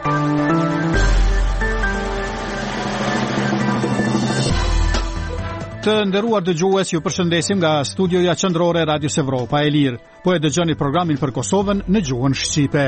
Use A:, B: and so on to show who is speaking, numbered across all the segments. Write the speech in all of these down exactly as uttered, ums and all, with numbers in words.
A: Të nderuar dëgjues, ju përshëndesim nga studioja qendrore e Radios Evropa e Lirë. Po e dëgjoni programin për Kosovën në gjuhën shqipe.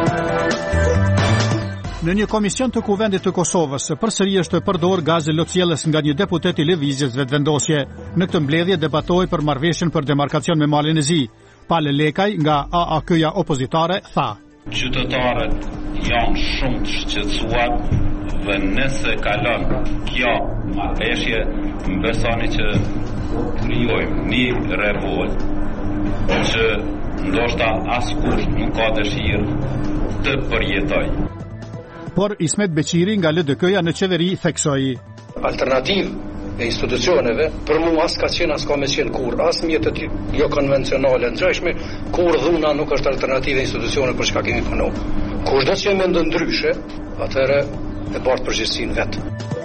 A: Në një komision të Kuvendit të Kosovës, përsëri është përdor gazi lotësielës nga një deputet i lëvizjes vetëvendosje. Në këtë mbledhje debatoi për marrëveshjen për demarkacion me Malin e Zi. Pale Lekaj nga A A K-ja opozitare tha:
B: Qytetarët janë shumë të shqetësuar dhe nëse kalon kjo marrëveshje, besoni që krijojmë një revolt që ndoshta askush nuk ka dëshirë të përjetoj.
A: Por Ismet Beqiri nga L D K-ja në qeveri theksoi:
C: Alternativë e institucioneve për mua as ka qenë as ka me qenë kur, as mjetët jo konvencionale ndryshme, kur dhuna nuk është alternativë e institucione për çka kemi punu. Kur do të qenë mendë ndryshe, atëherë e bartë përgjegjësinë vetë.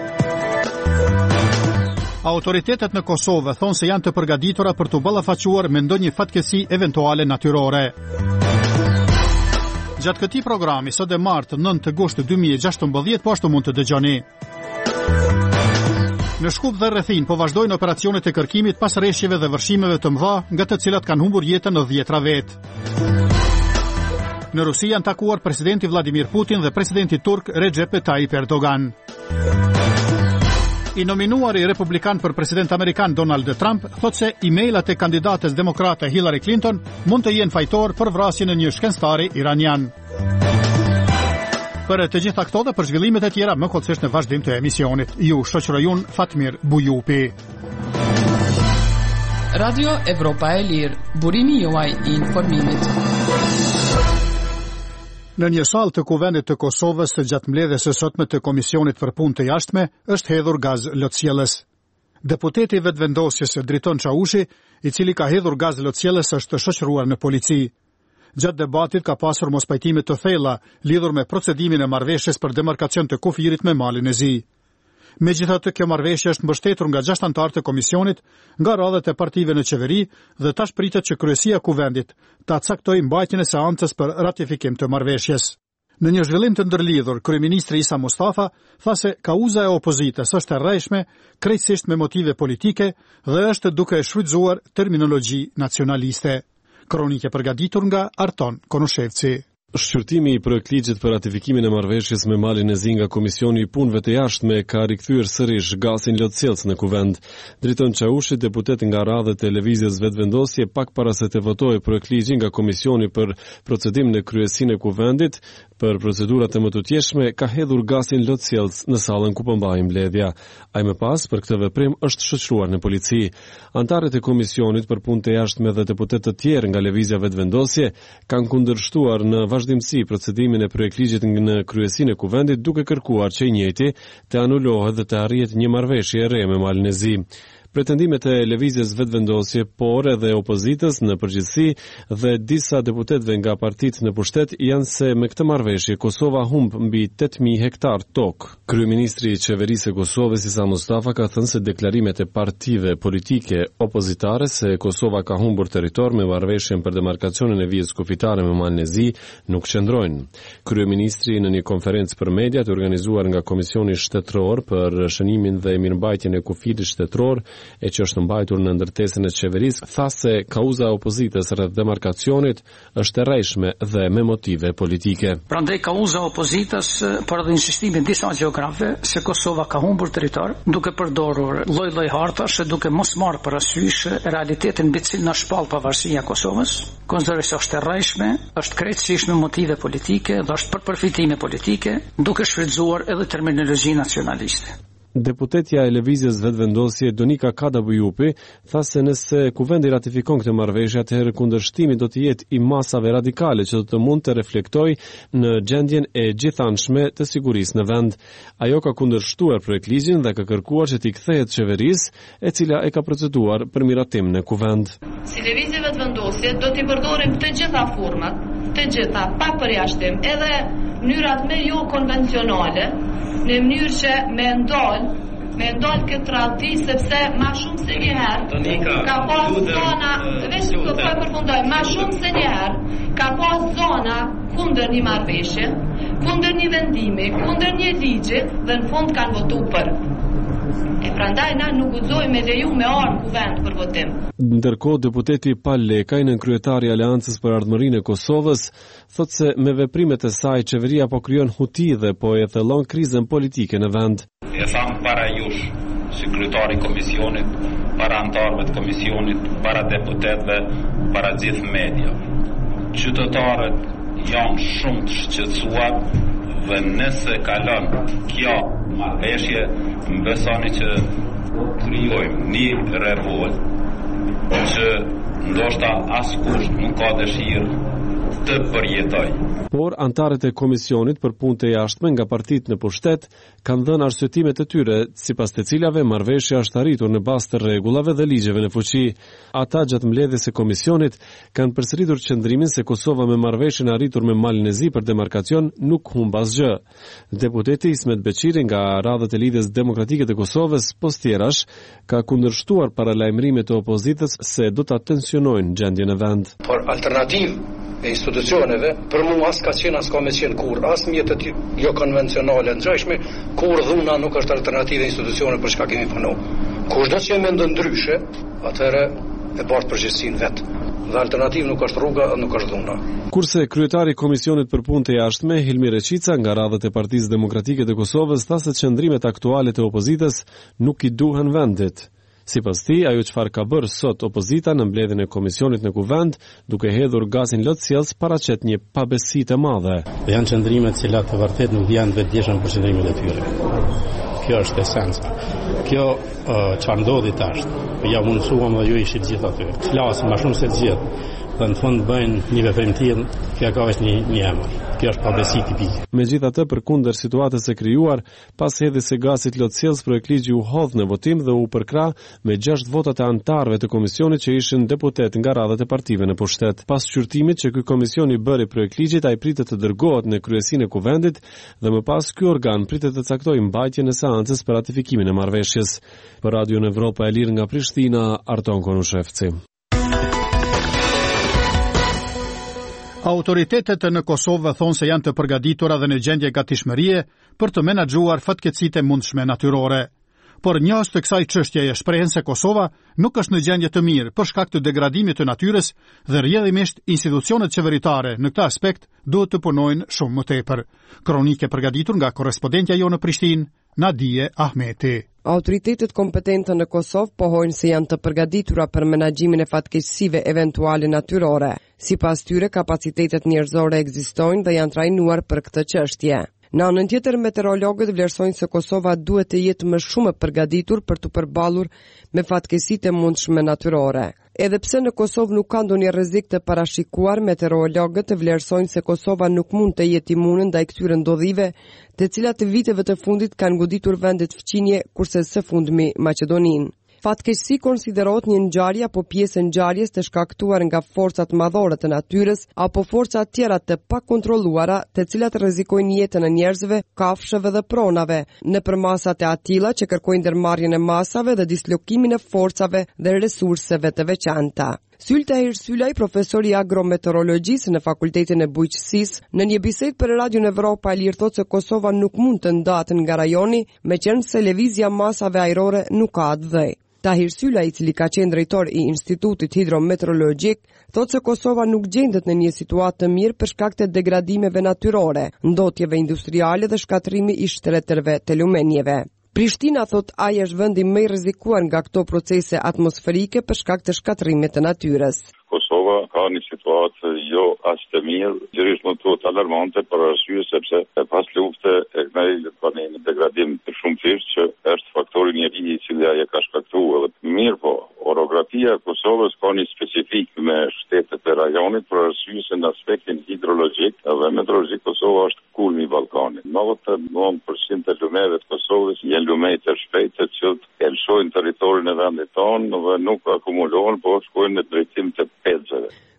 A: Autoritetet në Kosovë thonë se janë të përgatitura për të ballafaquar me ndonjë fatkeqësi eventuale natyrore. Gjatë këtij programi sot e martë nëntë gusht dy mijë e gjashtëmbëdhjetë, po ashtu mund të dëgjoni. Në Shkup dhe rrethin po vazhdojnë operacionet e kërkimit pas rreshjeve dhe vërshimeve të mëdha, nga të cilat kanë humbur jetën në dhjetra vetë. Në Rusi janë takuar presidenti Vladimir Putin dhe presidenti turk Recep Tayyip Erdogan. I nominuari republikan për president amerikan Donald Trump thotë se e-mailat e kandidates demokrate Hillary Clinton mund të jenë fajtor për vrasjen e një shkencëtari iranian. Për të gjitha këto dhe për zhvillimet e tjera më kollësisht në vazhdim të emisionit. Ju shoqëroj unë Fatmir Bujupi.
D: Radio Evropa e Lirë, burimi juaj i informimit.
A: Në një sallë të Kuvendit të Kosovës gjatë mbledhjes së sotme të Komisionit për Punë të Jashtme është hedhur gaz lotësielës. Deputeti vetëvendosjes Driton Çaushi, i cili ka hedhur gaz lotësielës, është shoqëruar në polici. Gjatë debatit ka pasur mospajtime të thella lidhur me procedimin e marrëveshjes për demarkacion të kufirit me Malin e Zi. Megjithatë, kjo marrëveshje është mbështetur nga gjashtë anëtarë të komisionit, nga radhët e partive në qeveri dhe tash pritet që kryesia e Kuvendit ta caktojë mbajtjen e seancës për ratifikim të marrëveshjes. Në një zhvillim të ndërlidhur, kryeministri Isa Mustafa tha se kauza e opozitës është e rrejshme, krejtësisht me motive politike dhe është duke e shfrytzuar terminologji nacionaliste. Kronike përgatitur nga Arton Konushevci.
E: Shqyrtimi i projektligjit për ratifikimin e marrëveshjes me Malin e Zi nga Komisioni i Punëve të Jashtme ka rikthyer sërish gazin lotësielës në Kuvend. Driton Çaushi, deputet nga radhët e lëvizjes vetëvendosje, pak para se të votojë projektligji nga Komisioni për procedim në kryesinë e Kuvendit për procedurat e mëtutjeshme, ka hedhur gazin lotësielës në sallën ku po mbahej mbledhja. Ai më pas për këtë veprim është shoqëruar në polici. Antarët e Komisionit për Punë të Jashtme dhe deputet të tjerë nga lëvizja vetëvendosje kanë kundërshtuar në vazhdimsi procedimin e projektligjit në kryesinë e Kuvendit, duke kërkuar që i njëjti të anulohet dhe të arrihet një marrëveshje e re me Malin e Zi. Pretendimet e lëvizjes vetëvendosje, por edhe opozitës në përgjithësi dhe disa deputetëve nga partitë në pushtet janë se me këtë marrëveshje Kosova humb mbi tetë mijë hektar tokë. Kryeministri i Qeverisë së Kosovës Isa Mustafa ka thënë se deklarimet e partive politike opozitare se Kosova ka humbur territor me marrëveshjen për demarkacionin e vijës kufitare me Malin e Zi nuk qëndrojnë. Kryeministri në një konferencë për media të organizuar nga Komisioni Shtetëror për shënimin dhe mirëmbajtjen e kufirit shtetëror, e që është mbajtur në ndërtesën e qeverisë, tha se kauza e opozitës rreth demarkacionit është e rrejshme dhe me motive politike.
F: Prandaj kauza e opozitës për edhe insistimin disa gjeografëve se Kosova ka humbur territor, duke përdorur lloj-lloj hartash e duke mos marrë parasysh realitetin mbi cilin na shpall pavarësia e Kosovës, konsideroj se është e rrejshme, është krejtësisht me motive politike dhe është për përfitime politike, duke shfrytzuar edhe terminologji nacionaliste.
E: Deputetja e lëvizjes vetëvendosje Donika Kadabujupi tha se nëse Kuvendi ratifikon këtë marrëveshje, atëherë kundërshtimi do të jetë i masave radikale që do të mund të reflektojë në gjendjen e gjithanshme të sigurisë në vend. Ajo ka kundërshtuar projektligjin dhe ka kërkuar që t'i kthehet qeverisë, e cila e ka proceduar për miratim në Kuvend.
G: Si lëvizje vetëvendosje do t'i përdorim të gjitha format, të gjitha pa përjashtim, edhe mënyrat me jo konvencionale, në mënyrë që me ndalë me ndalë këtë tradhti, sepse ma shumë se një herë ka pas zona, veç të po e përfundoj, ma shumë se një herë ka pas zona kundër një marrëveshje, kundër një vendimi, kundër një ligji dhe në fund kanë votu për. E prandaj na nuk guxojmë me leju me armë kuvend për votim.
E: Ndërkohë, deputeti Pal Lekaj, nënkryetari i Aleancës për Ardhmërinë e Kosovës, thotë se me veprimet e saj qeveria po krijon huti dhe po e thellon krizën politike në vend.
B: E tham para jush, si kryetari i komisionit, para antarëve të komisionit, para deputetëve, para gjithë media. Qytetarët janë shumë të shqetësuar dhe nëse kalon kjo marrëveshje, më besoni që krijojmë një revolt që ndoshta askush nuk ka dëshirë të përjetoj.
E: Por antarët e komisionit për punë të jashtme nga partitë në pushtet kanë dhënë arsyetimet e tyre, sipas të cilave marrëveshja është arritur në bazë të rregullave dhe ligjeve në fuqi. Ata gjatë mbledhjes së komisionit kanë përsëritur qëndrimin se Kosova me marrëveshjen arritur me Malin e Zi për demarkacion nuk humb asgjë. Deputeti Ismet Beqiri nga radhët e Lidhjes Demokratike të Kosovës, Postjerash, ka kundërshtuar paralajmërimet e opozitës se do ta tensionojnë gjendjen e vend.
C: Por alternativë e institucioneve, për mu as ka qenë as ka me qenë kur, as mjetët jo konvencionale ndryshme, kur dhuna nuk është alternativë e institucione për çka kemi punu. Kur do të qenë ndë ndryshe, atëherë e bartë përgjithësinë vetë. Dhe alternativë nuk është rruga, nuk është dhuna.
E: Kurse kryetari i Komisionit për Punë të Jashtme, Hilmi Reqica, nga radhët e Partisë Demokratike të Kosovës, tha se qëndrimet aktuale të opozitës nuk i duhen vendit. Sipas tij, ajo çfarë ka bërë sot opozita në mbledhjen e komisionit në kuvend, duke hedhur gazin lotësjellës, paraqet një pabesi të madhe.
H: Janë qëndrime të cilat të vërtet nuk janë vetëdijshëm për qëndrimet e tyre. Kjo është esenca. Kjo çfarë uh, ndodhi tash, ja mundsuam dhe ju ishit gjithë aty. Flasin më shumë se të gjithë. Dhe në fund bëjnë një veprim të tillë, kjo ka vetë një, një emër. Kjo është pabesi tipike.
E: Megjithatë, përkundër situatës së krijuar, pas hedhjes së gazit lotësjellës, projektligji u hodh në votim dhe u përkrah me gjashtë votat e antarëve të komisionit që ishin deputet nga radhët e partive në pushtet. Pas shqyrtimit që ky komision i bëri projektligjit, ai pritet të dërgohet në kryesinë e kuvendit dhe më pas ky organ pritet të caktojë mbajtjen e seancës për ratifikimin e marrëveshjes. Për Radion Evropa e Lirë nga Prishtina, Arton Konushevci.
A: Autoritetet në Kosovë thonë se janë të përgatitura dhe në gjendje gatishmërie për të menaxhuar fatkeqësitë e mundshme natyrore. Por njës të kësaj çështjeje shprehen se Kosova nuk është në gjendje të mirë për shkak të degradimit të natyrës dhe rrjedhimisht institucionet qeveritare në këtë aspekt duhet të punojnë shumë më tepër. Kronikë e përgatitur nga korrespondentja jonë në Prishtinë, Nadije Ahmeti.
I: Autoritetet kompetente në Kosovë pohojnë se janë të përgatitura për menaxhimin e fatkeqësive eventuale natyrore. Sipas tyre, kapacitetet njerëzore ekzistojnë dhe janë trajnuar për këtë çështje. Në anën tjetër, meteorologët vlerësojnë se Kosova duhet të jetë më shumë e përgatitur për të përballur me fatkeqësitë e mundshme natyrore. Edhe pse në Kosovë nuk ka ndonjë rrezik të parashikuar, meteorologët vlerësojnë se Kosova nuk mund të jetë imune ndaj këtyre ndodhive, të cilat të viteve të fundit kanë goditur vendet fqinje, kurse së fundmi Maqedoninë. Fatkeqësi konsiderohet një ngjarje apo pjesë e ngjarjes të shkaktuar nga forcat madhore të natyrës apo forca tjera të pakontrolluara, të cilat rrezikojnë jetën e njerëzve, kafshëve dhe pronave, nëpër masat e atilla që kërkojnë ndërmarrjen e masave dhe dislokimin e forcave dhe resurseve të veçanta. Sylta Hirsylaj, profesor i agrometeorologjisë në Fakultetin e Bujqësisë, në një bisedë për Radio Evropa e Lirë thotë se Kosova nuk mund të ndahet nga rajoni, meqenëse se lëvizja masave ajrore nuk ka atë dhej. Tahir Sylaj, i cili ka qenë drejtor i Institutit Hidrometeorologjik, thotë se Kosova nuk gjendet në një situatë të mirë për shkak të degradimeve natyrore, ndotjeve industriale dhe shkatrimi i shtretërve të lumenjeve. Prishtina thot ai është vendi më i rrezikuar nga këto procese atmosferike për shkak të shkatrimit të natyrës.
J: Kosova ka një situatë jo as të mirë, gjithërisht më të alarmante për arsye sepse pas lufte e kënaqë ka një degradim të shumëfisht që është faktori njeriu i cili ai e ka shkaktuar. Mirë po, orografia e Kosovës ka një specifik me shtetet e rajonit për arsye se në aspektin hidrologjik dhe meteorologjik Kosova është kulmi i Ballkanit. novanta e nëntë përqind të lumeve të Kosovës janë lume të shpejtë që elshojnë territorin e vendit tonë dhe nuk akumulohen, por shkojnë në drejtim të pedzave.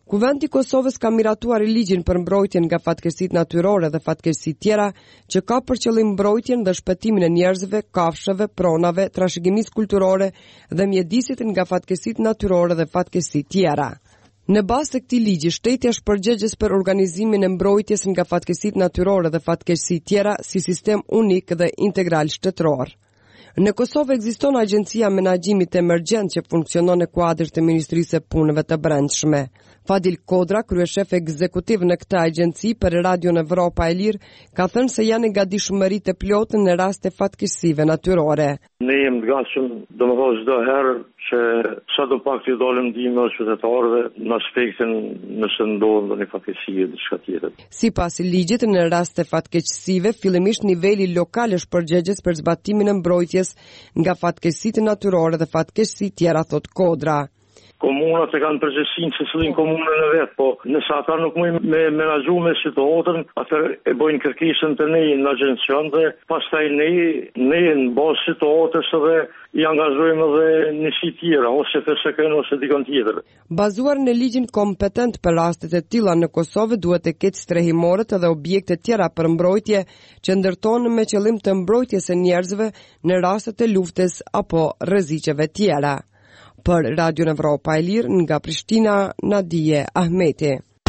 I: Kuvendi i Kosovës ka miratuar i ligjin për mbrojtjen nga fatkeqësitë natyrore dhe fatkeqësitë tjera, që ka për qëllim mbrojtjen dhe shpëtimin e njerëzve, kafshëve, pronave, trashëgimisë kulturore dhe mjedisit nga fatkeqësitë natyrore dhe fatkeqësitë tjera. Në bazë të këtij ligji, shteti është përgjegjës për organizimin e mbrojtjes nga fatkeqësitë natyrore dhe fatkeqësitë tjera si sistem unik dhe integral shtetëror. Në Kosovë ekziston Agjencia Menaxhimit Emergjent që funksionon në kuadër të Ministrisë së Punëve të Brendshme. Fadil Kodra, kryeshef ekzekutiv në këtë agjenci për Radion Evropa e Lirë, ka thënë se janë gatishmëri të plotë në raste fatkeqësive natyrore.
K: Ne jemi të gatshëm, domethënë çdo herë që sa do pak të dalim ndihmë qytetarëve në aspektin nëse ndodh ndonjë fatkeqësi e diçka tjetër.
I: Sipas ligjit, në raste fatkeqësive, fillimisht niveli lokal është përgjegjës për zbatimin e mbrojtjes nga fatkeqësitë natyrore dhe fatkeqësitë tjera, thot Kodra.
K: Komunat e kanë përgjegjësinë se cilin komunën e vet, po nëse ata nuk mund me menaxhu me situatën, atëherë e bëjnë kërkesën te ne në agjencion dhe pastaj ne ne në bazë situatës edhe i angazhojmë edhe në si tjera, ose F S K-n ose dikon tjetër.
I: Bazuar në ligjin kompetent për rastet e tilla në Kosovë, duhet të ketë strehimorët dhe objekte tjera për mbrojtje që ndërtohen me qëllim të mbrojtjes së njerëzve në rastet e luftës apo rreziqeve tjera. Për Radion Evropa e Lirë, nga Prishtina, Nadije Ahmeti.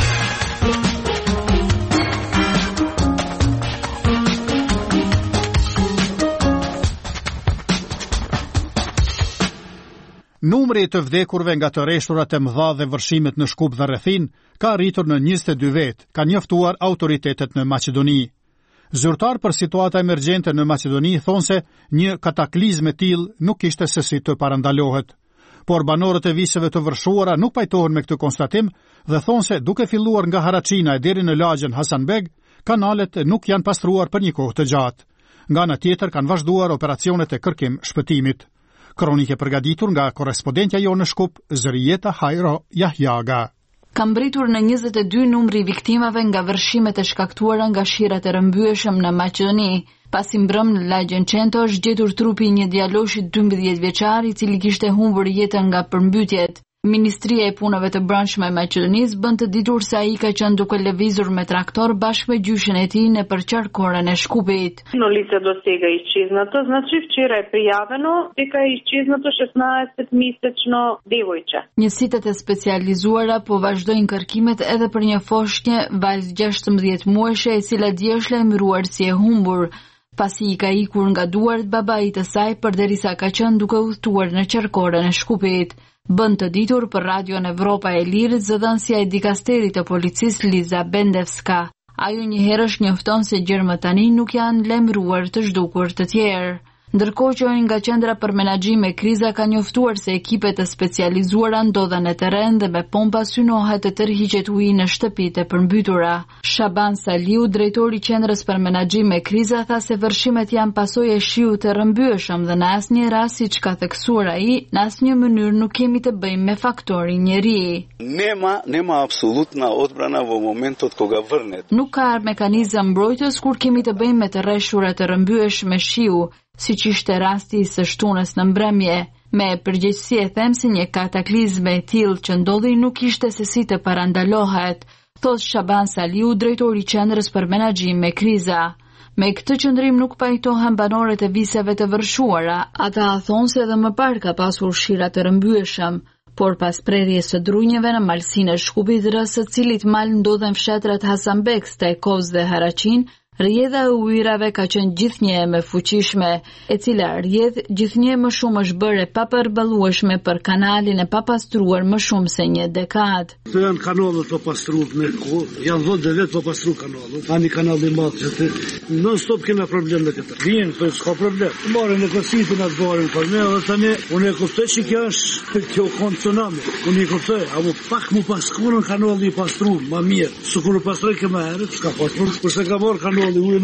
A: Numri të vdekurve nga të rreshturat e mëdha dhe vërshimet në Shkup dhe rrethin ka arritur në njëzet e dy vet, ka njoftuar autoritetet në Maqedoni. Zyrtar për situata emergjente në Maqedoni thonë se një kataklizëm e tillë nuk kishte se si të parandalohet. Por banorët e viseve të vërshuara nuk pajtohen me këtë konstatim dhe thonë se duke filluar nga Haraçina e deri në lagjen Hasanbeg, kanalet nuk janë pastruar për një kohë të gjatë. Nga ana tjetër kanë vazhduar operacionet e kërkim shpëtimit. Kronike përgatitur nga korrespondentja jonë në Shkup, Zërijeta Hajro Jahjaga.
L: Ka mbritur në njëzet e dy numri i viktimave nga vërshimet e shkaktuara nga shirat e rëmbyeshëm në Maqedoni. Pasi mbrëm në lagjen Qento është gjetur trupi një djaloshi dymbëdhjetë vjeçar i cili kishte humbur jetën nga përmbytjet. Ministria e Punëve të Brendshme e Maqedonisë bën të ditur se ai ka qenë duke lëvizur me traktor bashkë me gjyshin e tij nëpër qarkoren e Shkupit.
M: No lice dosega изчезнато, значи вчера е пријавено дека е изчезнато шестнаесетмесечно девојче.
L: Njësitë e specializuara po vazhdojnë kërkimet edhe për një foshnjë vajzë gjashtëmbëdhjetë muajshe e cila dje është lajmëruar si e humbur, pasi i ka ikur nga duart babait të saj përderisa ka qenë duke udhëtuar në qarkoren e Shkupit. Bën të ditur për Radion Evropa e Lirë zëdhënësia e dikasterit të policisë Liza Bendevska. Ajo njëherësh njofton se gjermët tani nuk janë lajmëruar të zhdukur të tjerë. Ndërkohë që nga qendra për menaxhim me kriza ka njoftuar se ekipet të specializuara ndodhen në terren dhe me pompa synohet të tërhiqet uji në shtëpitë e përmbytura. Shaban Saliu, drejtori i qendrës për menaxhim me kriza, tha se vërshimet janë pasojë e shiut të rrëmbyeshëm dhe në asnjë rast, siç ka theksuar ai, në asnjë mënyrë nuk kemi të bëjmë me faktorin njeri.
N: Nema, nema apsolutna odbrana vo momentot koga vërnet.
L: Nuk ka mekanizëm mbrojtës kur kemi të bëjmë me të rreshtura të rrëmbyeshme shiu, si që ishte rasti së shtunës në mbrëmje. Me përgjegjësi e them se një kataklizme e tillë që ndodhi nuk ishte se si të parandalohet, thot Shaban Saliu, drejtori i qendrës për menaxhim me kriza. Me këtë qëndrim nuk pajtohen banorët e viseve të vërshuara, ata thonë se edhe më parë ka pasur shira të rrëmbyeshëm, por pas prerjes së drunjeve në malsinë e Shkupit, rreth së cilit mal ndodhen fshatrat Hasanbek, Stajkos dhe Haraçin, rrjedha e ujrave ka qenë gjithnjë me fuqishme, e cila rrjedh gjithnjë më shumë është bërë e papërballueshme për kanalin e papastruar më shumë se një dekadë.
O: Këto janë kanalet pa pastruar me kohë, janë dhjetë vjet pa pastruar kanalin. Ani kanali i madh që të non stop kena problem me këtë. Vjen, po s'ka problem. Marrin në kositin atë borin për ne, edhe tani unë e kuptoj se kjo është kjo koncionami. Unë e kuptoj, apo pak më paskurën kanali i pastruar, më mirë. Sikur u pastroi kë më herët, s'ka pastruar, kurse ka marr kanali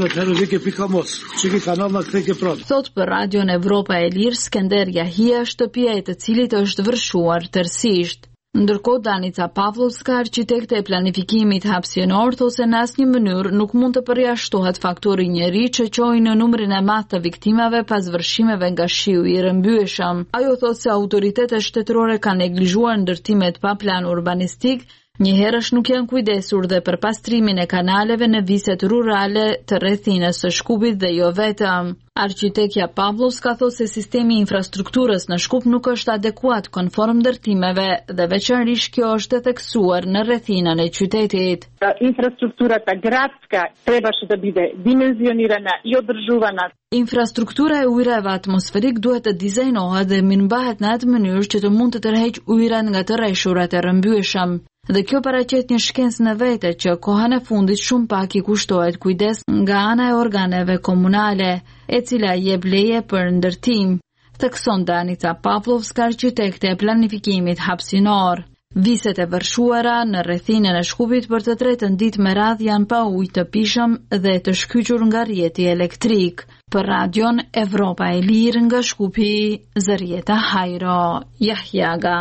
L: Thot për Radion Evropa e Lirë, Skender Jahia, shtëpia e të cilit është vërshuar tërësisht. Ndërkohë Danica Pavlovska, arkitekte e planifikimit hapësinor, thosë se në asnjë mënyrë nuk mund të përjashtohet faktori njeri që çojë në numrin e madh të viktimave pas vërshimeve nga shiu i rrëmbyeshëm. Ajo thosë se autoritetet shtetërore kanë neglizhuar ndërtimet pa plan urbanistik, Njëherësh nuk janë kujdesur dhe për pastrimin e kanaleve në viset rurale të rrethinës së Shkupit dhe jo vetëm. Arkitekja Pavlovs ka thosë se sistemi i infrastrukturës në Shkup nuk është adekuat konform ndërtimeve dhe veçanërisht kjo është e theksuar në rrethinën e qytetit.
P: Инфраструктурата градска требаше да биде димензионирана и одржувана.
L: Infrastruktura e ujrave atmosferik duhet të dizajnohet dhe mirëmbahet në atë mënyrë që të mund të tërheqë ujrat nga të rreshurat e rrëmbyeshëm. Dhe kjo paraqet një shkencë në vete që kohën e fundit shumë pak i kushtohet kujdes nga ana e organeve komunale, e cila jep leje për ndërtim, thekson Danica Pavlovska, arkitekte e planifikimit hapësinor. Viset e vërshuara në rrethinën e Shkupit për të tretën ditë me radhë janë pa ujë të pishëm dhe të shkyqur nga rrjeti elektrik. Për radion Evropa e Lirë nga Shkupi, Zërieta Hajro, Jahjaga.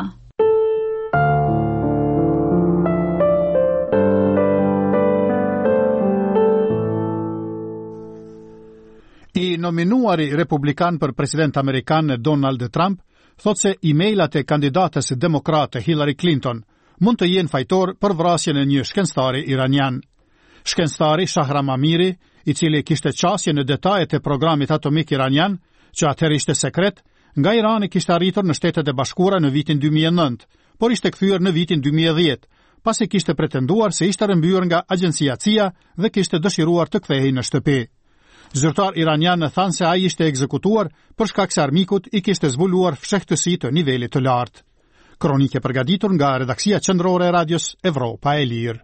A: I nominuari republikan për president amerikan Donald Trump thot se e-mailat e kandidatës demokrate Hillary Clinton mund të jenë fajtor për vrasjen e një shkencëtari iranian. Shkencëtari Shahram Amiri, i cili kishte qasje në detajet e programit atomik iranian, që atëherë ishte sekret, nga Irani kishte arritur në Shtetet e Bashkuara në vitin dy mijë e nëntë, por ishte kthyer në vitin dy mijë e dhjetë, pasi kishte pretenduar se ishte rrëmbyer nga agjencia C I A dhe kishte dëshiruar të kthehej në shtëpi. Zyrtar iranian thanë se ai ishte ekzekutuar për shkak se armikut i kishte zbuluar fshehtësi të nivelit të lartë. Kronike përgatitur nga redaksia qendrore e radios Evropa e Lirë.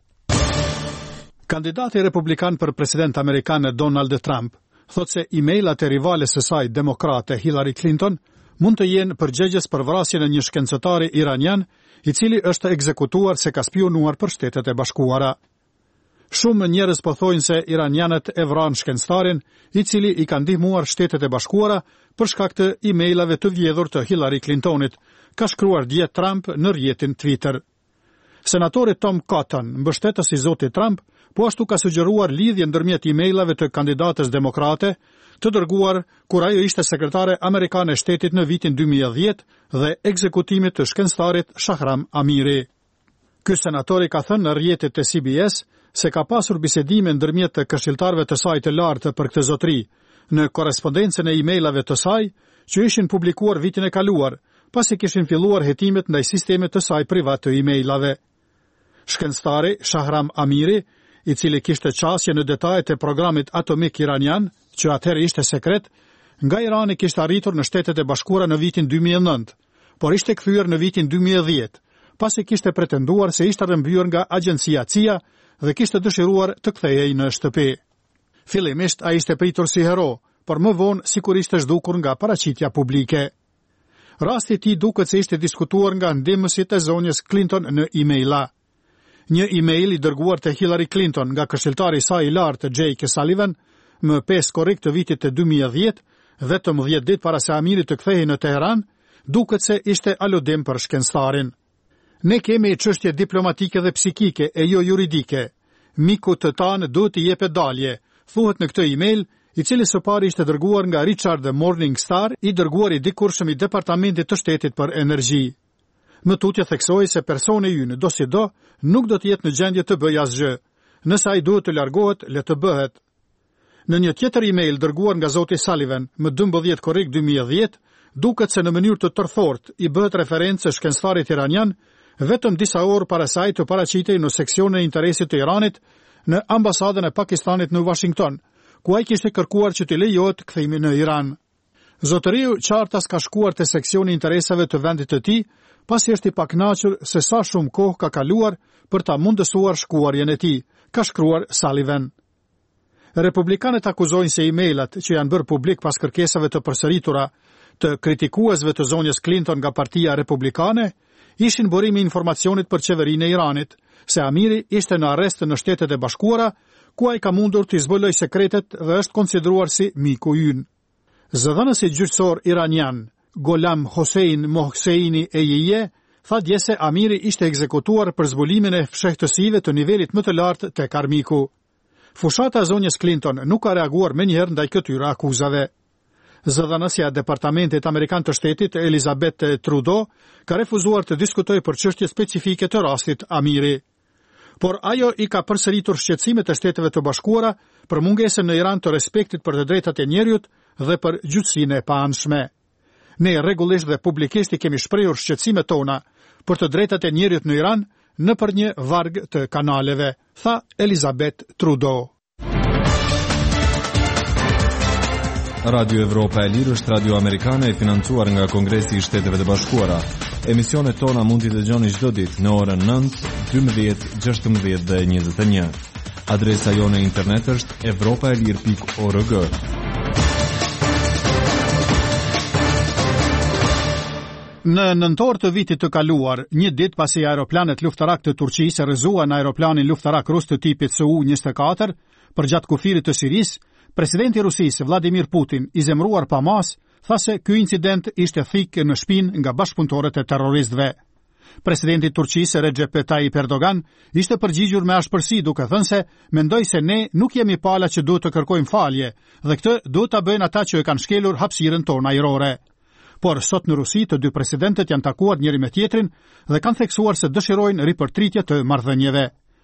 A: Kandidati republikan për president amerikan Donald Trump thot se e-mailat e rivales së saj demokrate Hillary Clinton mund të jenë përgjegjës për vrasjen e një shkencëtari iranian i cili është ekzekutuar se ka spionuar për Shtetet e Bashkuara. Shumë njerëz po thojnë se iranianët e vranë shkencëtarin i cili i ka ndihmuar Shtetet e Bashkuara për shkak të e-mailave të vjedhur të Hillary Clintonit, ka shkruar dje Trump në rrjetin Twitter. Senatori Tom Cotton, mbështetës i zotit Trump, po ashtu ka sugjeruar lidhje ndërmjet e-mailave të kandidatës demokrate të dërguar kur ajo ishte sekretare amerikane e shtetit në vitin dy mijë e dhjetë dhe ekzekutimit të shkencëtarit Shahram Amiri. Ky senatori ka thënë në rrjetet të C B S se ka pasur bisedime ndërmjet të këshilltarëve të saj të lartë për këtë zotëri, në korrespondencën e e-mailave të saj që ishin publikuar vitin e kaluar, pasi kishin filluar hetimet ndaj sistemit të saj privat të e-mailave. Shkencëtari Shahram Amiri, i cili kishte qasje në detajet e programit atomik iranian, që atëherë ishte sekret, nga Irani kishte arritur në Shtetet e Bashkuara në vitin dy mijë e nëntë, por ishte kthyer në vitin dy mijë e dhjetë, pasi kishte pretenduar se ishte rrëmbyer nga agjencia C I A dhe kishte dëshiruar të kthehej në shtëpi. Fillimisht ai ishte pritur si hero, por më vonë sikur ishte zhdukur nga paraqitja publike. Rasti i tij duket se ishte diskutuar nga ndihmësit e zonjës Clinton në e-maila. Një e-mail i dërguar te Hillary Clinton nga këshilltari i saj i lartë Jake Sullivan më pesë korrik të vitit të dy mijë e dhjetë, vetëm dhjetë ditë para se Amiri të kthehej në Teheran, duket se ishte aludim për shkencëtarin. Ne kemi çështje diplomatike dhe psikike e jo juridike. Miku të tanë duhet të jepet dalje, thuhet në këtë e-mail, i cili së pari ishte dërguar nga Richard Morningstar, i dërguar i dikurshëm i Departamentit të Shtetit për Energji. Më tutje theksoi se personi ynë do si do nuk do të jetë në gjendje të bëjë asgjë. Nëse ai duhet të largohet, le të bëhet. Në një tjetër e-mail dërguar nga zoti Sullivan më dymbëdhjetë korrik dy mijë e dhjetë, duket se në mënyrë të tërthort i bëhet referencë shkencëtarit iranian vetëm disa orë para saj të paraqitej në seksionin e interesit të Iranit në ambasadën e Pakistanit në Washington, ku ai kishte kërkuar që të lejohet kthimi në Iran. Zotëriu qartas ka shkuar te seksioni i interesave të vendit të tij, pasi është i pakënaqur se sa shumë kohë ka kaluar për ta mundësuar shkuarjen e tij, ka shkruar Sullivan. Republikanët akuzojnë se e-mailat që janë bërë publik pas kërkesave të përsëritura të kritikuesve të zonjës Clinton nga Partia Republikane ishin burimi i informacionit për qeverinë e Iranit, se Amiri ishte në arrest në Shtetet e Bashkuara, ku ai ka mundur të zbulojë sekretet dhe është konsideruar si miku ynë. Zëdhënësi gjyqësor iranian Golam Hossein Mohseini Ejije tha dje se Amiri ishte ekzekutuar për zbulimin e fshehtësive të nivelit më të lartë tek armiku. Fushata e zonjës Clinton nuk ka reaguar menjëherë ndaj këtyre akuzave. Zëdhënësja e Departamentit Amerikan të Shtetit Elizabeth Trudeau ka refuzuar të diskutojë për çështje specifike të rastit Amiri. por ajo i ka përsëritur shqetësimet e Shteteve të Bashkuara për mungesën në Iran të respektit për të drejtat e njerëzit dhe për gjyqësinë e paanshme. Ne rregullisht dhe publikisht i kemi shprehur shqetësimet tona për të drejtat e njerëzit në Iran nëpër një varg të kanaleve, tha Elizabeth Trudeau.
Q: Radio Evropa e Lirë është radio amerikane e financuar nga Kongresi i Shteteve të Bashkuara. Emisionet tona mund t'i dëgjoni çdo ditë në orën nëntë, dymbëdhjetë, gjashtëmbëdhjetë dhe njëzet e një. Adresa jone internet është evropaelir pikë org.
A: Në nëntor të vitit të kaluar, një ditë pasi aeroplanet luftarak të Turqisë rrëzuan aeroplanin luftarak rus të tipit S U njëzet e katër përgjatë kufirit të Sirisë, presidenti i Rusisë Vladimir Putin, i zemruar pa mas, tha se ky incident ishte thik në shpinë nga bashkëpunëtorët e terroristëve. Presidenti i Turqisë Recep Tayyip Erdogan ishte përgjigjur me ashpërsi duke thënë se mendoj se ne nuk jemi pala që duhet të kërkojmë falje dhe këtë duhet ta bëjnë ata që e kanë shkelur hapësirën tonë ajrore. Por sot në Rusi të dy presidentët janë takuar njëri me tjetrin dhe kanë theksuar se dëshirojnë ripërtritje të marrëdhënieve.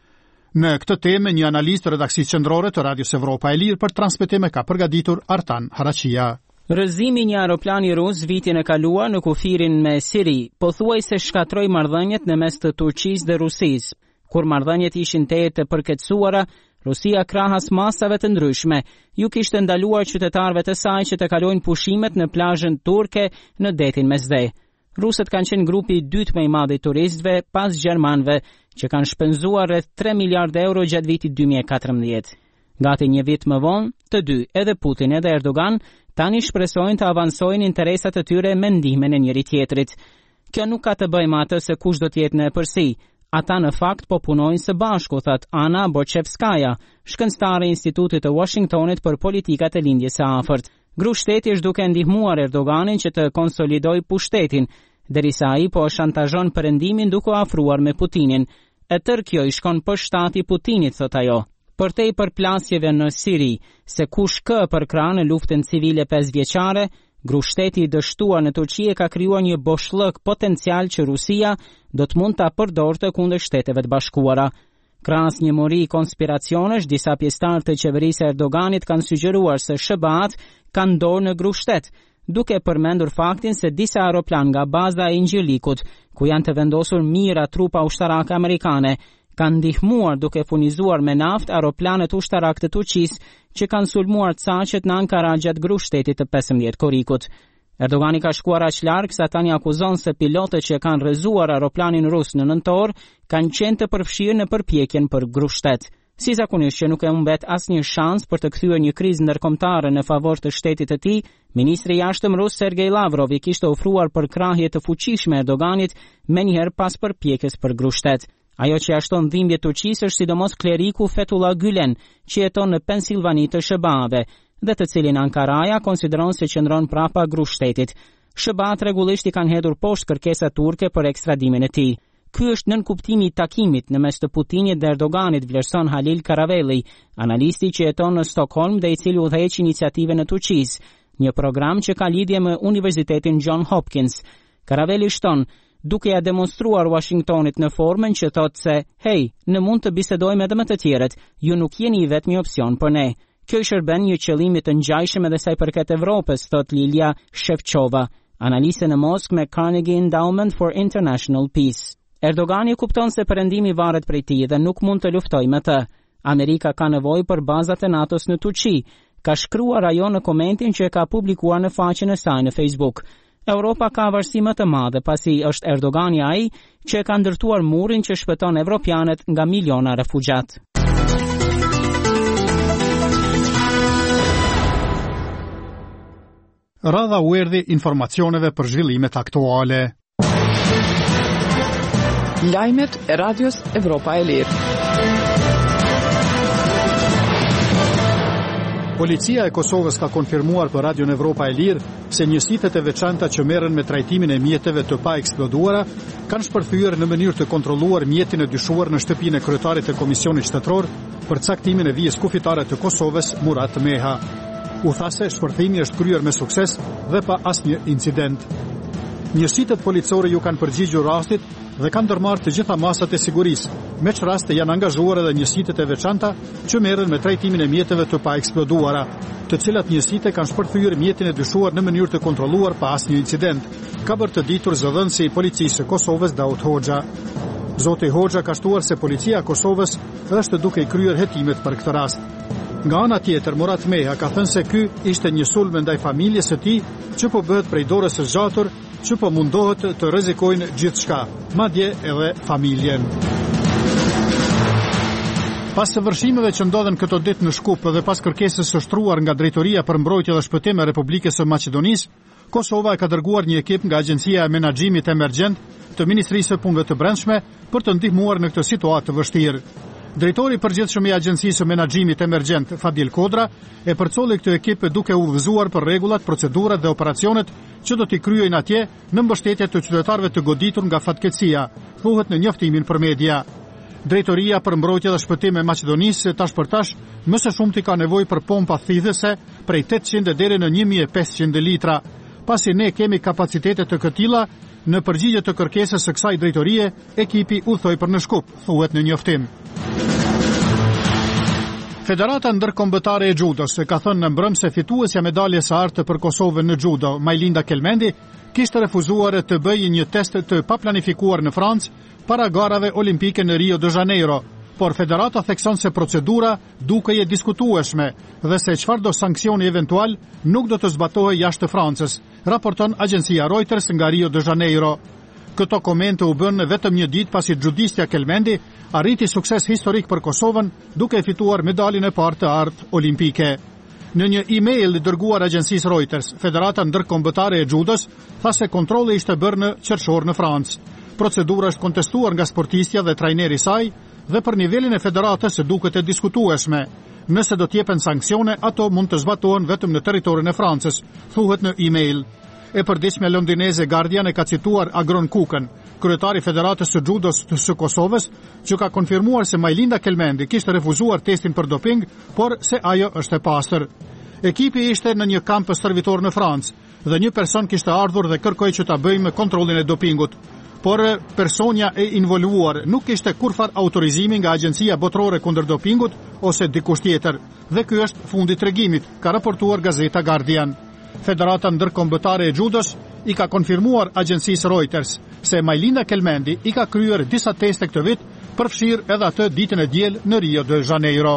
A: Në këtë temë, një analist redakcisë qendrore të Radios Evropa e Lirë për transmetime ka përgatitur Artan Harachia.
R: Rrëzimi një aeroplani rus vitin e kaluar në kufirin me Siri, pothuajse shkatroi marrëdhëniet në mes të Turqisë dhe Rusisë. Kur marrëdhëniet ishin të të përkeçuara, Rusia krahas masave të ndryshme ju kishte ndaluar qytetarëve të saj që të kalojnë pushimet në plazhën turke në detin Mesdhe. Rusët kanë qenë grupi i dytë më i madh i turistëve pas gjermanëve, që kanë shpenzuar rreth tre miliardë euro gjatë vitit dy mijë e katërmbëdhjetë. Gati një vit më vonë, të dy, edhe Putin edhe Erdogan, tani shpresojnë të avansojnë interesat e tyre me ndihmën e njëri tjetrit. Kjo nuk ka të bëjë me atë se kush do të jetë në përsi. Ata në fakt po punojnë së bashku, thot Ana Bochevskaja, shkencëtare e Institutit të Washingtonit për politikat e lindjes së afërt. Grushteti është duke ndihmuar Erdoganin që të konsolidojë pushtetin, derisa ai po shantazhon perëndimin duke afruar me Putinin. E tërë kjo i shkon për shtati Putinit, thot ajo. Për te i përplasjeve në Siri, se kush kë për krah në luftën civile pesë vjeçare, grushteti i dështuar në Turqi ka krijuar një boshllëk potencial që Rusia do të mund ta përdorte kundër Shteteve të Bashkuara. Krahas një mori konspiracionesh, disa pjesëtarë të qeverisë Erdoganit kanë sugjeruar se S B A-t kanë dorë në grushtet, duke përmendur faktin se disa aeroplan nga baza e Ingjirlikut, ku janë të vendosur mijëra trupa ushtarake amerikane, kanë ndihmuar duke furnizuar me naftë aeroplanet ushtarak të Turqisë që kanë sulmuar caqet në Ankara gjatë grushtetit të pesëmbëdhjetë korrikut. Erdogani ka shkuar aq larg sa tani akuzon se pilotët që kanë rrezuar aeroplanin rus në nëntor kanë qenë të përfshirë në përpjekjen për grushtet. Si zakonisht që nuk e humbet asnjë shans për të kthyer një krizë ndërkombëtare në favor të shtetit të tij, ministri i jashtëm rus Sergej Lavrov i kishte ofruar përkrahje të fuqishme Erdoganit menjëherë pas përpjekjes për grushtet. Ajo që ashton dhimbje Turqisë është sidomos kleriku Fethullah Gülen, që jeton në Pensilvani të S B A-ve, dhe të cilin Ankaraja konsideron se qëndron prapa grushtetit. S B A-t rregullisht i kanë hedhur poshtë kërkesa turke për ekstradimin e tij. Ky është nën kuptimi i takimit në mes të Putinit dhe Erdoganit, vlerëson Halil Karavelli, analisti që jeton në Stockholm dhe i cili udhëheq iniciativën në Turqisë, një program që ka lidhje me Universitetin John Hopkins. Karavelli shton, duke ja demonstruar Washingtonit në formën që thotë se, hej, ne mund të bisedojmë edhe me të tjerët, ju nuk jeni i vetmi opsion për ne. Kjo i shërben një qëllimi të ngjajshëm edhe sa i përket Evropës, thot Lilia Shevchova, analiste në Moskë me Carnegie Endowment for International Peace. Erdogani kupton se perëndimi varet prej tij dhe nuk mund të luftojë me të. Amerika ka nevojë për bazat e NATO-s në Turqi, ka shkruar ajo në komentin që e ka publikuar në faqen e saj në Facebook. Europa ka varësi më të madhe pasi është Erdogani ai që e ka ndërtuar murin që shpëton evropianët nga miliona refugjat.
A: Radha u erdhi informacioneve për zhvillimet aktuale.
D: Lajmet e Radios Evropa e Lirë.
A: Policia e Kosovës ka konfirmuar për Radion Evropa e Lirë se njësitë e veçanta që merren me trajtimin e mjeteve të pa eksploduara kanë shpërthyer në mënyrë të kontrolluar mjetin e dyshuar në shtëpinë e kryetarit të Komisionit Shtetëror për caktimin e vijës kufitare të Kosovës, Murat Meha. U tha se shpërthimi është kryer me sukses dhe pa asnjë incident. Njësitë policore ju kanë përgjigjur rastit dhe kanë ndërmarrë të gjitha masat e sigurisë. Me që raste janë angazhuar edhe njësitë e veçanta që merren me trajtimin e mjeteve të pa eksploduara, të cilat njësitë kanë shpërthyer mjetin e dyshuar në mënyrë të kontrolluar pa asnjë incident, ka bërë të ditur zëdhënësi i policisë së Kosovës Daut Hoxha. Zoti Hoxha ka shtuar se policia e Kosovës është duke i kryer hetimet për këtë rast. Nga ana tjetër, Murat Meha ka thënë se ky ishte një sulm ndaj familjes së tij që po bëhet prej dorës së zgjatur, që po mundohet të rrezikojnë gjithçka, madje edhe familjen. Pas të vërshimeve që ndodhen këto ditë në Shkup dhe pas kërkesës së shtruar nga Drejtoria për Mbrojtje dhe Shpëtim e Republikës së Maqedonisë, Kosova e ka dërguar një ekip nga Agjencia e Menaxhimit Emergjent të Ministrisë së Punëve të Brendshme për të ndihmuar në këtë situatë të vështirë. Drejtori i përgjithshëm i Agjencisë së Menaxhimit Emergjent, Fadil Kodra, e përcolli këtë ekip duke udhëzuar për rregullat, procedurat dhe operacionet që do t'i kryejnë atje në mbështetje të qytetarëve të goditur nga fatkeqësia, thuhet në njoftimin për media. Drejtoria për Mbrojtje dhe Shpëtim e Maqedonisë tash për tash më së shumti ka nevojë për pompa thithëse prej tetëqind deri në një mijë e pesëqind litra. Pasi ne kemi kapacitete të këtilla, në përgjigje të kërkesës së kësaj drejtorie, ekipi udhthoi për në Shkup, thuhet në njoftim. Federata Ndërkombëtare e Judos ka thënë në mbrëm se fituesja medaljes së artë për Kosovën në judo, Majlinda Kelmendi, kishte refuzuar të bëjë një test të paplanifikuar në Francë para garave olimpike në Rio de Janeiro, por federata thekson se procedura duke e diskutueshme dhe se çfarëdo sanksioni eventual nuk do të zbatohej jashtë Francës, raporton agjencia Reuters nga Rio de Janeiro. Këto komente u bën vetëm një ditë pasi judistja Kelmendi arriti sukses historik për Kosovën duke fituar medaljen e parë të artë olimpike. Në një email dërguar agjencisë Reuters, Federata Ndërkombëtare e Judos tha se kontrolli ishte bërë në qershor në Francë. Procedura është kontestuar nga sportistja dhe trajneri i saj dhe për nivelin e federatës duket e diskutueshme. Nëse do t'jepen sanksione, ato mund të zbatohen vetëm në territorin e Francës, thuhet në email. E përditshme londineze Guardian e ka cituar Agron Kukën, kryetari i Federatës së Judos së Kosovës, që ka konfirmuar se Majlinda Kelmendi kishte refuzuar testin për doping, por se ajo është e pastër. Ekipi ishte në një kamp stërvitor në Francë dhe një person kishte ardhur dhe kërkoi që ta bëjmë kontrollin e dopingut. Por personja e involuar nuk kishte kurfar autorizimi nga Agjencia Botërore kundër dopingut ose dikush tjetër, dhe ky është fundi i tregimit, ka raportuar gazeta Guardian. Federata Ndërkombëtare e Judos i ka konfirmuar agjencisë Reuters se Majlinda Kelmendi i ka kryer disa teste këtë vit, përfshirë edhe atë ditën e diel në Rio de Janeiro.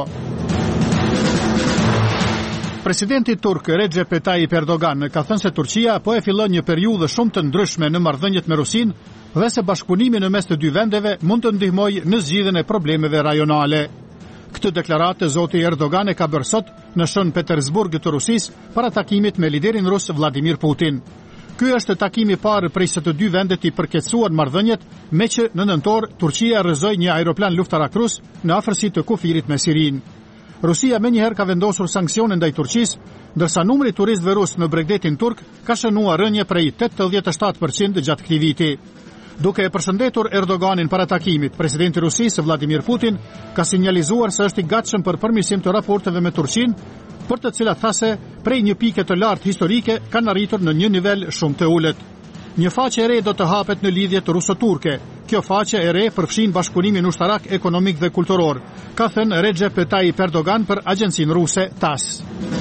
A: Presidenti turk Recep Tayyip Erdogan ka thënë se Turqia po e fillon një periudhë shumë të ndryshme në marrëdhëniet me Rusinë dhe se bashkëpunimi në mes të dy vendeve mund të ndihmojë në zgjidhjen e problemeve rajonale. Këtë deklaratë zoti Erdogan e ka bërë sot në Shën Petersburg të Rusisë para takimit me liderin rus Vladimir Putin. Ky është takimi i parë prej së të dy vendet i përkeqësuar marrëdhëniet, me që në nëntor Turqia rrëzoi një aeroplan luftarak rus në afërsi të kufirit me Sirinë. Rusia menjëherë ka vendosur sanksione ndaj Turqisë, ndërsa numri i turistëve rus në Bregdetin turk ka shënuar rënje prej tetëdhjetë e shtatë përqind gjatë këtij viti. Duke e përshëndetur Erdoganin para takimit, presidenti i Rusisë Vladimir Putin ka sinjalizuar se është i gatshëm për përmirësim të raporteve me Turqinë, për të cilat tha se prej një pike të lartë historike kanë arritur në një nivel shumë të ulët. Një faqe e re do të hapet në lidhjet ruso-turke. Kjo faqe e re përfshin bashkëpunimin ushtarak, ekonomik dhe kulturor, ka thënë Recep Tayyip Erdogan për agjencinë ruse TASS.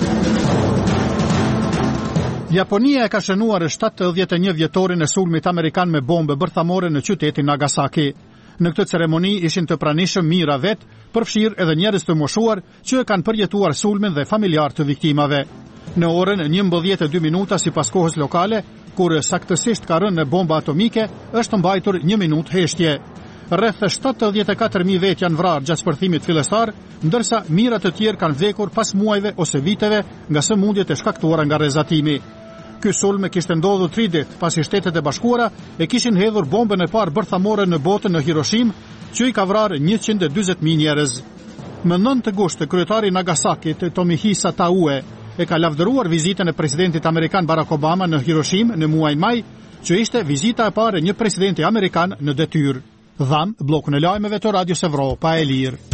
A: Japonia e ka shënuar shtatëdhjetë e një vjetorin e sulmit amerikan me bombë bërthamore në qytetin Nagasaki. Në këtë ceremoni ishin të pranishëm mijëra vet, përfshirë edhe njerëz të moshuar që e kanë përjetuar sulmin dhe familjar të viktimave. Në orën njëmbëdhjetë e dy minuta sipas kohës lokale, kur saktësisht ka rënë bomba atomike, është mbajtur një minutë heshtje. Rreth shtatëdhjetë e katër mijë vet janë vrarë gjatë shpërthimit fillestar, ndërsa mijëra të tjerë kanë vdekur pas muajve ose viteve nga sëmundjet e shkaktuara nga rrezatimi. Ky sulm kishte ndodhur tri ditë pasi Shtetet e Bashkuara e kishin hedhur bombën e parë bërthamore në botën në Hiroshima, që i ka vrarë njëqind e dyzet mijë njerëz. Më nëntë gusht, kryetari i Nagasakit, Tomohisa Taue, e ka lavdëruar vizitën e presidentit amerikan Barack Obama në Hiroshima në muajin maj, që ishte vizita e parë e një presidenti amerikan në detyrë. Dham, blokun e lajmeve të Radios Evropa e Lirë.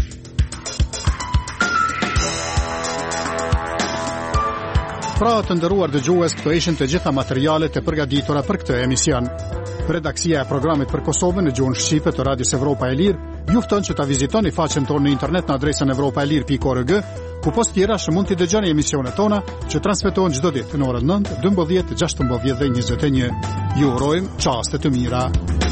A: Pra të nderuar dëgjues, këto ishin të gjitha materialet e përgatitura për këtë emision. Redaksia e programit për Kosovën në gjuhën shqipe të Radios Evropa e Lirë ju fton që ta vizitoni faqen tonë në internet në adresën evropaelir pikë org, ku post tjera që mund t'i dëgjoni emisionet tona që transmetohen çdo ditë në orën nëntë, dymbëdhjetë, gjashtëmbëdhjetë dhe njëzet e një. Ju urojmë çaste të mira.